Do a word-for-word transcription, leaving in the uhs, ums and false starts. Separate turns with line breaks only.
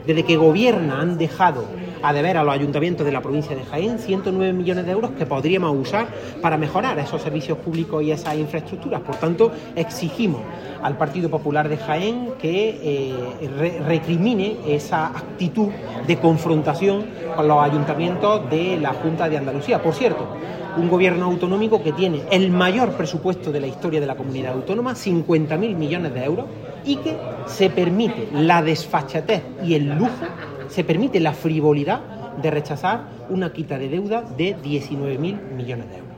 desde que gobierna han dejado a deber a los ayuntamientos de la provincia de Jaén ciento nueve millones de euros que podríamos usar para mejorar esos servicios públicos y esas infraestructuras. Por tanto, exigimos al Partido Popular de Jaén que eh, re recrimine esa actitud de confrontación con los ayuntamientos de la Junta de Andalucía. Por cierto, un gobierno autonómico que tiene el mayor presupuesto de la historia de la comunidad autónoma, cincuenta mil millones de euros, y que se permite la desfachatez y el lujo, se permite la frivolidad de rechazar una quita de deuda de diecinueve mil millones de euros.